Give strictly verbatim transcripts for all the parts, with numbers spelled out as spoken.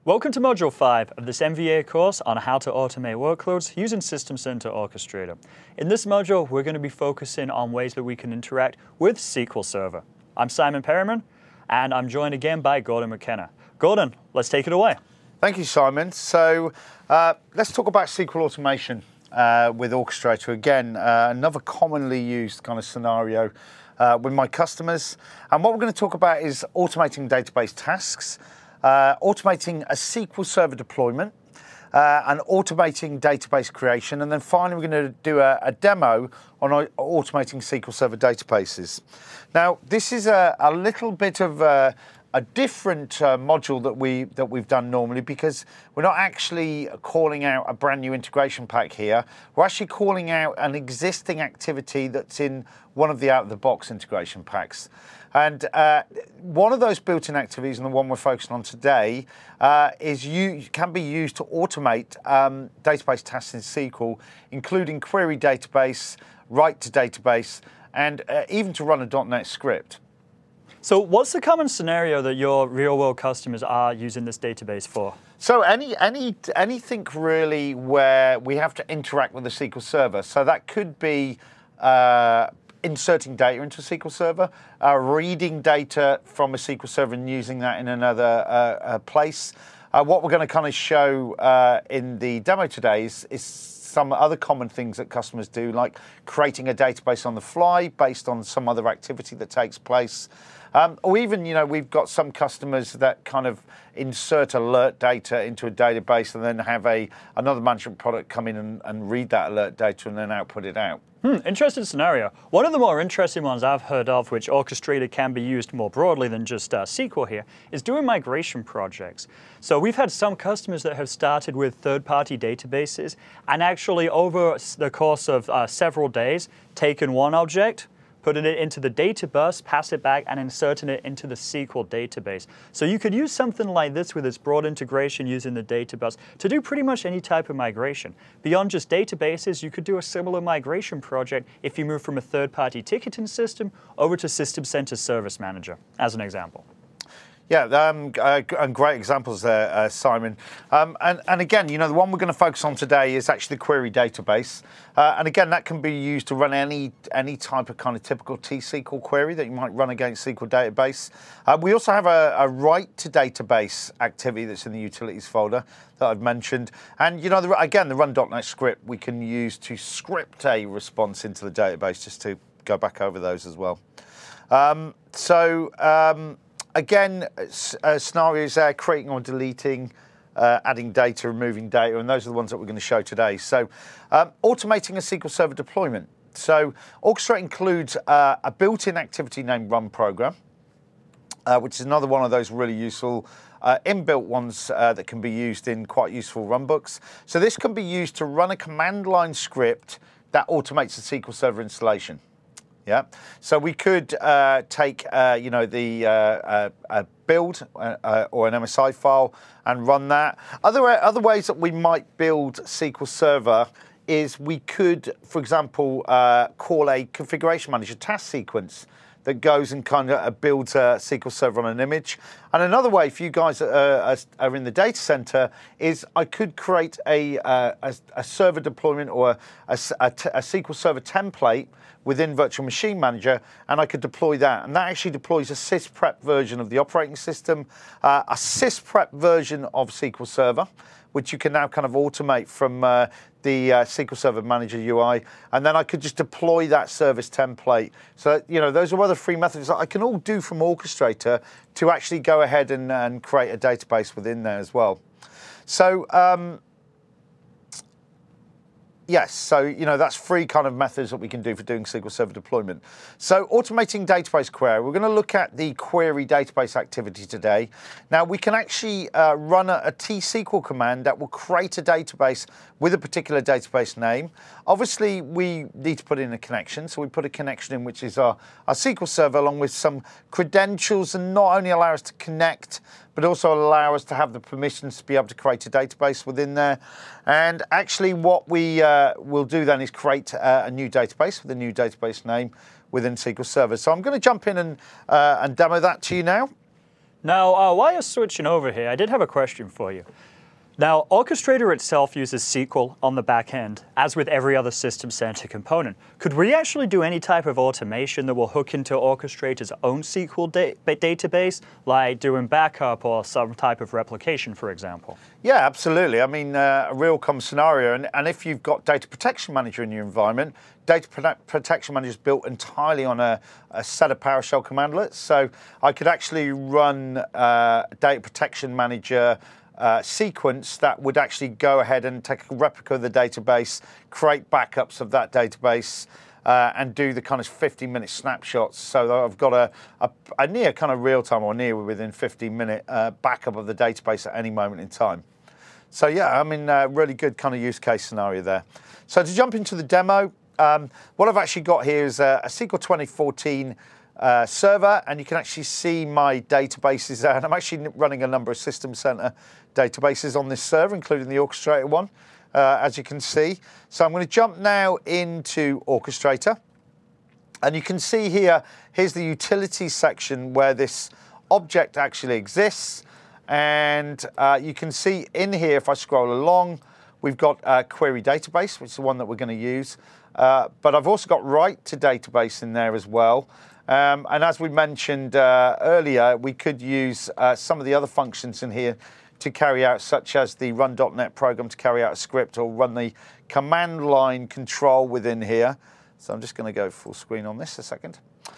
Welcome to Module five of this M V A course on how to automate workloads using System Center Orchestrator. In this module, we're going to be focusing on ways that we can interact with S Q L Server. I'm Simon Perryman, and I'm joined again by Gordon McKenna. Gordon, let's take it away. Thank you, Simon. So uh, let's talk about S Q L automation uh, with Orchestrator. Again, uh, another commonly used kind of scenario uh, with my customers. And what we're going to talk about is automating database tasks, Uh, automating a S Q L Server deployment, uh, and automating database creation. And then finally, we're going to do a, a demo on automating S Q L Server databases. Now, this is a, a little bit of a, a different uh, module that, we, that we've done normally, because we're not actually calling out a brand new integration pack here. We're actually calling out an existing activity that's in one of the out-of-the-box integration packs. And uh, one of those built-in activities, and the one we're focusing on today, uh, is you can be used to automate um, database tasks in S Q L, including query database, write to database, and uh, even to run a dot net script. So what's the common scenario that your real-world customers are using this database for? So any any anything really where we have to interact with the S Q L Server. So that could be uh, inserting data into a S Q L Server, uh, reading data from a S Q L Server and using that in another uh, uh, place. Uh, what we're going to kind of show uh, in the demo today is, is some other common things that customers do, like creating a database on the fly based on some other activity that takes place. Um, or even, you know, we've got some customers that kind of insert alert data into a database and then have a another management product come in and, and read that alert data and then output it out. Hmm, interesting scenario. One of the more interesting ones I've heard of, which Orchestrator can be used more broadly than just uh, S Q L here, is doing migration projects. So we've had some customers that have started with third-party databases and actually over the course of uh, several days taken one object, putting it into the data bus, pass it back, and inserting it into the S Q L database. So you could use something like this with its broad integration using the data bus to do pretty much any type of migration. Beyond just databases, you could do a similar migration project if you move from a third-party ticketing system over to System Center Service Manager, as an example. Yeah, um, uh, and great examples there, uh, Simon. Um, and, and again, you know, the one we're going to focus on today is actually the query database. Uh, and again, that can be used to run any any type of kind of typical T S Q L query that you might run against S Q L database. Uh, we also have a, a write to database activity that's in the utilities folder that I've mentioned. And, you know, the, again, the run dot net script we can use to script a response into the database, just to go back over those as well. Um, so, um, Again, uh, scenarios there, creating or deleting, uh, adding data, removing data, and those are the ones that we're going to show today. So um, automating a S Q L Server deployment. So Orchestrator includes uh, a built-in activity named run program, uh, which is another one of those really useful uh, inbuilt ones uh, that can be used in quite useful runbooks. So this can be used to run a command line script that automates the S Q L Server installation. Yeah, so we could uh, take, uh, you know, the uh, uh, uh, build uh, uh, or an M S I file and run that. Other other ways that we might build S Q L Server is we could, for example, uh, call a configuration manager task sequence that goes and kind of builds a S Q L Server on an image. And another way, if you guys are, are in the data center, is I could create a, uh, a, a server deployment or a, a, a S Q L Server template within Virtual Machine Manager, and I could deploy that. And that actually deploys a sysprep version of the operating system, uh, a sysprep version of S Q L Server, which you can now kind of automate from uh, the uh, S Q L Server Manager U I, and then I could just deploy that service template. So, you know, those are other free methods that I can all do from Orchestrator to actually go ahead and, and create a database within there as well. So, um, yes, so, you know, that's three kind of methods that we can do for doing S Q L Server deployment. So automating database query, we're going to look at the query database activity today. Now, we can actually uh, run a, a T S Q L command that will create a database with a particular database name. Obviously, we need to put in a connection, so we put a connection in, which is our, our S Q L Server, along with some credentials, and not only allow us to connect, but also allow us to have the permissions to be able to create a database within there. And actually what we uh, will do then is create uh, a new database with a new database name within S Q L Server. So I'm going to jump in and, uh, and demo that to you now. Now, uh, while you're switching over here, I did have a question for you. Now, Orchestrator itself uses S Q L on the back end, as with every other System Center component. Could we actually do any type of automation that will hook into Orchestrator's own S Q L da database, like doing backup or some type of replication, for example? Yeah, absolutely. I mean, uh, a real common scenario. And, and if you've got Data Protection Manager in your environment, Data Protection Manager is built entirely on a, a set of PowerShell commandlets. So I could actually run uh, Data Protection Manager Uh, sequence that would actually go ahead and take a replica of the database, create backups of that database, uh, and do the kind of fifteen minute snapshots. So that I've got a, a, a near kind of real time or near within fifteen minute uh, backup of the database at any moment in time. So yeah, I mean, uh, really good kind of use case scenario there. So to jump into the demo, um, what I've actually got here is a, a S Q L twenty fourteen Uh, server, and you can actually see my databases there. And I'm actually running a number of System Center databases on this server, including the Orchestrator one, uh, as you can see. So I'm going to jump now into Orchestrator, and you can see here, here's the utilities section where this object actually exists. And uh, you can see in here, if I scroll along, we've got a query database, which is the one that we're going to use. Uh, but I've also got write to database in there as well. Um, and as we mentioned uh, earlier, we could use uh, some of the other functions in here to carry out, such as the run dot net program to carry out a script, or run the command line control within here. So I'm just going to go full screen on this a second.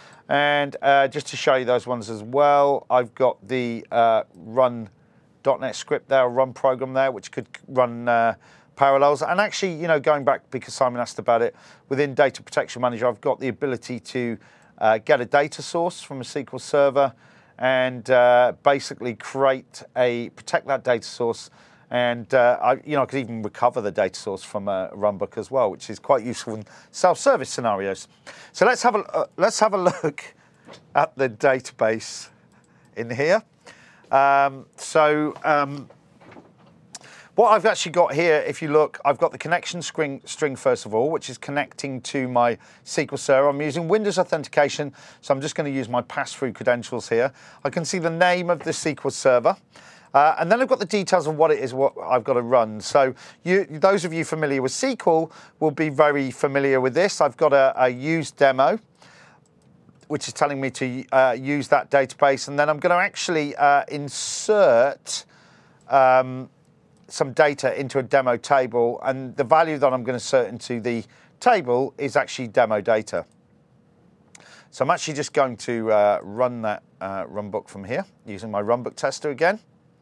And uh, just to show you those ones as well, I've got the uh, run dot net script there, run program there, which could run uh, parallels. And actually, you know, going back, because Simon asked about it, within Data Protection Manager, I've got the ability to Uh, get a data source from a S Q L server and uh, basically create a, protect that data source. And, uh, I, you know, I could even recover the data source from a runbook as well, which is quite useful in self-service scenarios. So let's have a, uh, let's have a look at the database in here. Um, so, um, what I've actually got here, if you look, I've got the connection string, string first of all, which is connecting to my S Q L server. I'm using Windows authentication, so I'm just going to use my pass-through credentials here. I can see the name of the S Q L server. Uh, and then I've got the details of what it is, what I've got to run. So you, those of you familiar with S Q L will be very familiar with this. I've got a, a use demo, which is telling me to uh, use that database. And then I'm going to actually uh, insert um, some data into a demo table, and the value that I'm going to insert into the table is actually demo data. So I'm actually just going to uh, run that uh, runbook from here using my runbook tester again.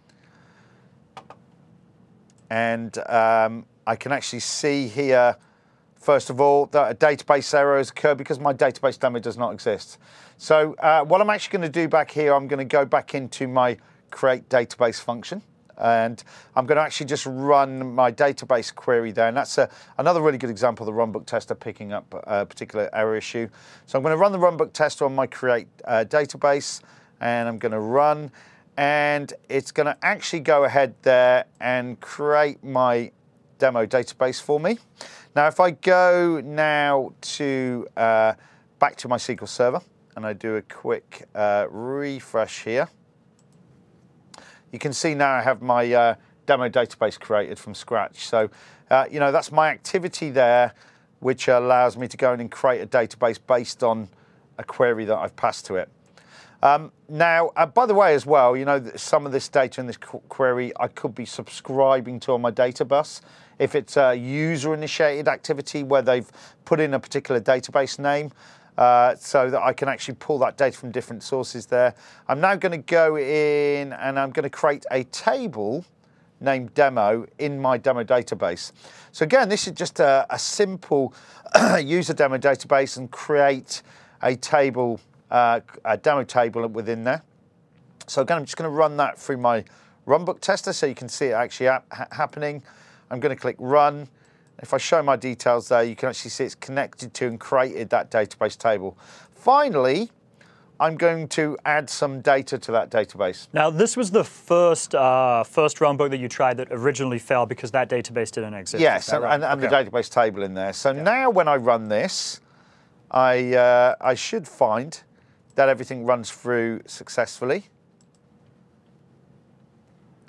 And um, I can actually see here, first of all, that a database error has occurred because my database demo does not exist. So uh, what I'm actually going to do back here, I'm going to go back into my create database function. And I'm going to actually just run my database query there. And that's a, another really good example of the runbook tester picking up a particular error issue. So I'm going to run the runbook tester on my create uh, database, and I'm going to run. And it's going to actually go ahead there and create my demo database for me. Now, if I go now to uh, back to my S Q L server, and I do a quick uh, refresh here, you can see now I have my uh, demo database created from scratch. So, uh, you know, that's my activity there, which allows me to go in and create a database based on a query that I've passed to it. Um, now, uh, by the way, as well, you know, some of this data in this qu query I could be subscribing to on my data bus. If it's a user-initiated activity where they've put in a particular database name, Uh, so that I can actually pull that data from different sources there. I'm now going to go in and I'm going to create a table named demo in my demo database. So again, this is just a, a simple user demo database, and create a table, uh, a demo table within there. So again, I'm just going to run that through my runbook tester so you can see it actually ha happening. I'm going to click run. If I show my details there, you can actually see it's connected to and created that database table. Finally, I'm going to add some data to that database. Now, this was the first uh, first runbook that you tried that originally failed because that database didn't exist. Yes, and, right? and, and okay. the database table in there. So yeah. Now when I run this, I, uh, I should find that everything runs through successfully.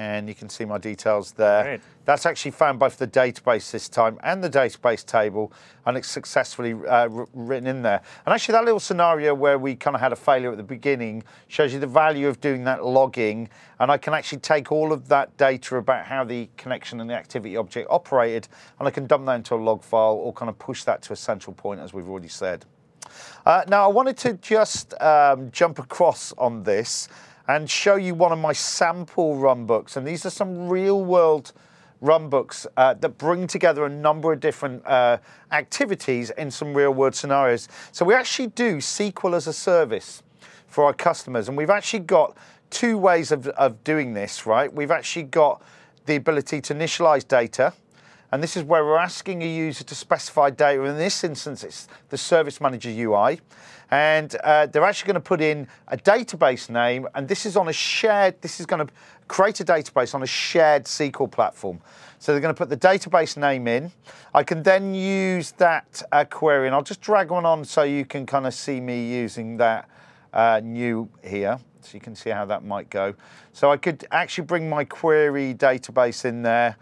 and you can see my details there. Great. That's actually found both the database this time and the database table, and it's successfully uh, written in there. And actually that little scenario where we kind of had a failure at the beginning shows you the value of doing that logging, and I can actually take all of that data about how the connection and the activity object operated, and I can dump that into a log file or kind of push that to a central point, as we've already said. Uh, now I wanted to just um, jump across on this and show you one of my sample runbooks, and these are some real world runbooks uh, that bring together a number of different uh, activities in some real world scenarios. So we actually do S Q L as a service for our customers, and we've actually got two ways of, of doing this, right? We've actually got the ability to initialize data, and this is where we're asking a user to specify data. In this instance, it's the Service Manager U I. And uh, they're actually going to put in a database name, and this is on a shared, this is going to create a database on a shared S Q L platform. So they're going to put the database name in. I can then use that uh, query, and I'll just drag one on so you can kind of see me using that uh, new here. So you can see how that might go. So I could actually bring my query database in there.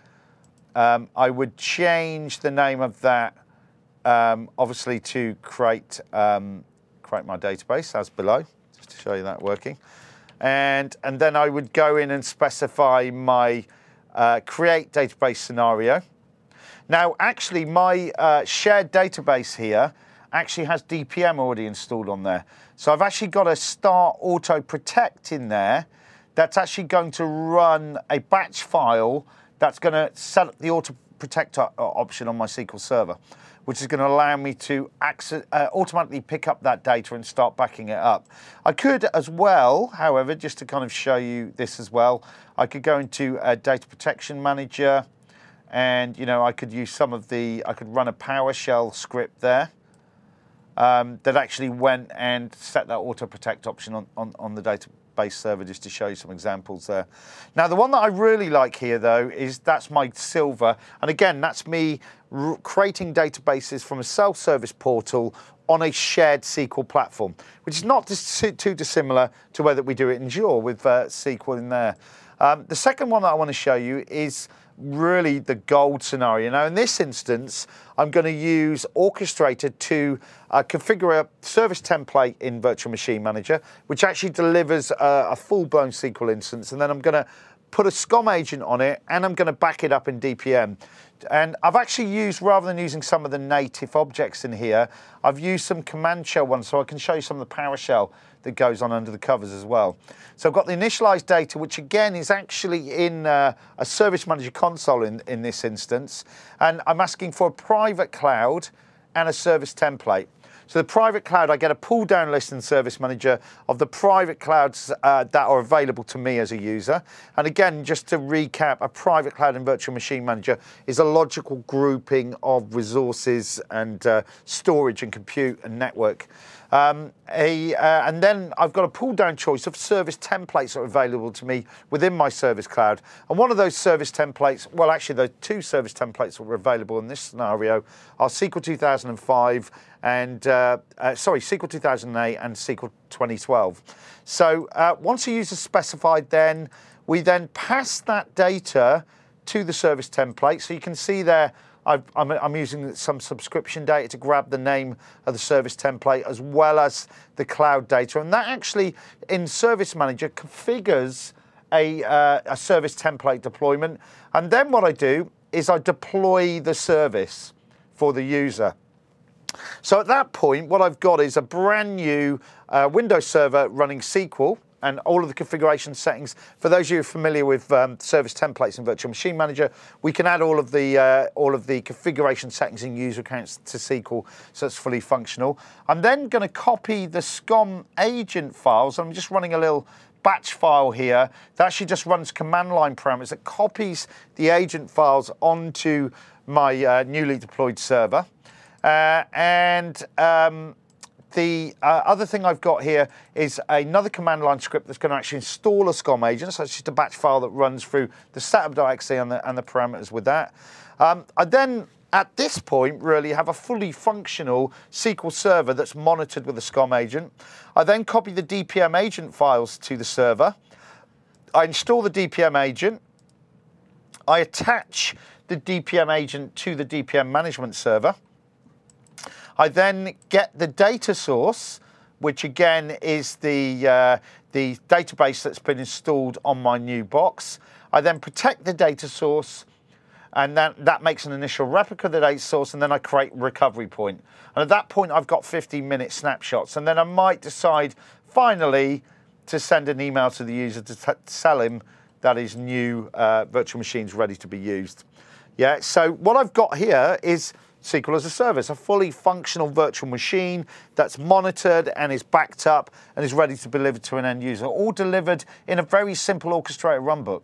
Um, I would change the name of that, um, obviously, to create um, create my database as below, just to show you that working. And, and then I would go in and specify my uh, create database scenario. Now, actually, my uh, shared database here actually has D P M already installed on there. So I've actually got a start auto protect in there that's actually going to run a batch file that's going to set up the auto protect option on my S Q L server, which is going to allow me to access, uh, automatically pick up that data and start backing it up. I could as well, however, just to kind of show you this as well, I could go into a data protection manager, and you know I could use some of the, I could run a PowerShell script there um, that actually went and set that auto protect option on, on, on the database server, just to show you some examples there. Now the one that I really like here though is that's my Silver, and again that's me r creating databases from a self-service portal on a shared S Q L platform, which is not dis too dissimilar to where that we do it in Azure with uh, S Q L in there. Um, the second one that I want to show you is really the gold scenario. Now in this instance, I'm going to use Orchestrator to uh, configure a service template in Virtual Machine Manager, which actually delivers uh, a full-blown S Q L instance, and then I'm going to put a SCOM agent on it, and I'm going to back it up in D P M. And I've actually used, rather than using some of the native objects in here, I've used some command shell ones, so I can show you some of the PowerShell that goes on under the covers as well. So I've got the initialized data, which again is actually in uh, a Service Manager console in, in this instance. And I'm asking for a private cloud and a service template. So the private cloud, I get a pull down list in Service Manager of the private clouds uh, that are available to me as a user. And again, just to recap, a private cloud in Virtual Machine Manager is a logical grouping of resources and uh, storage and compute and network. Um, a, uh, and then I've got a pull down choice of service templates that are available to me within my Service Cloud. And one of those service templates, well actually the two service templates that were available in this scenario are S Q L two thousand five and, uh, uh, sorry, S Q L two thousand eight and S Q L twenty twelve. So uh, once a user specified, then we then pass that data to the service template. So you can see there, I've, I'm, I'm using some subscription data to grab the name of the service template as well as the cloud data. And that actually, in Service Manager, configures a, uh, a service template deployment. And then what I do is I deploy the service for the user. So at that point, what I've got is a brand new uh, Windows server running S Q L, and all of the configuration settings. For those of you who are familiar with um, service templates in Virtual Machine Manager, we can add all of the uh, all of the configuration settings in user accounts to S Q L, so it's fully functional. I'm then going to copy the SCOM agent files. I'm just running a little batch file here that actually just runs command line parameters that copies the agent files onto my uh, newly deployed server. Uh, and um, The uh, other thing I've got here is another command line script that's going to actually install a SCOM agent. So it's just a batch file that runs through the setup dot E X E and the, and the parameters with that. Um, I then, at this point, really have a fully functional S Q L server that's monitored with a SCOM agent. I then copy the D P M agent files to the server. I install the D P M agent. I attach the D P M agent to the D P M management server. I then get the data source, which again is the, uh, the database that's been installed on my new box. I then protect the data source, and then that makes an initial replica of the data source, and then I create recovery point. And at that point, I've got fifteen minute snapshots, and then I might decide finally to send an email to the user to t tell him that his new uh, virtual machine's ready to be used. Yeah, so what I've got here is S Q L as a service, a fully functional virtual machine that's monitored and is backed up and is ready to be delivered to an end user, all delivered in a very simple orchestrated runbook.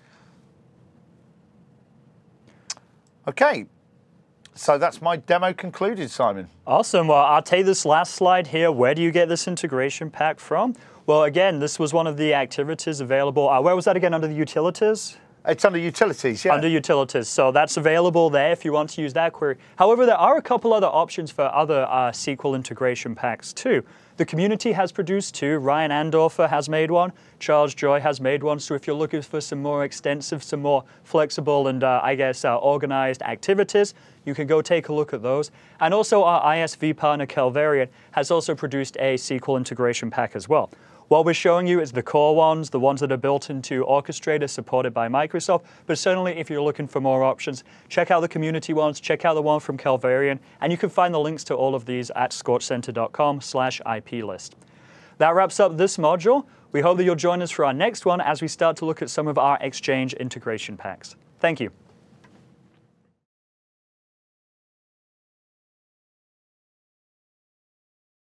Okay, so that's my demo concluded, Simon. Awesome. Well, I'll take this last slide here. Where do you get this integration pack from? Well, again, this was one of the activities available. Uh, where was that again? Under the utilities? It's under utilities, yeah. Under utilities. So that's available there if you want to use that query. However, there are a couple other options for other uh, S Q L integration packs too. The community has produced two. Ryan Andorfer has made one. Charles Joy has made one. So if you're looking for some more extensive, some more flexible and uh, I guess uh, organized activities, you can go take a look at those. And also our I S V partner Calvarian has also produced a S Q L integration pack as well. What we're showing you is the core ones, the ones that are built into Orchestrator supported by Microsoft, but certainly if you're looking for more options, check out the community ones, check out the one from Calvarian, and you can find the links to all of these at scorchcenter dot com slash I P list. That wraps up this module. We hope that you'll join us for our next one as we start to look at some of our Exchange integration packs. Thank you.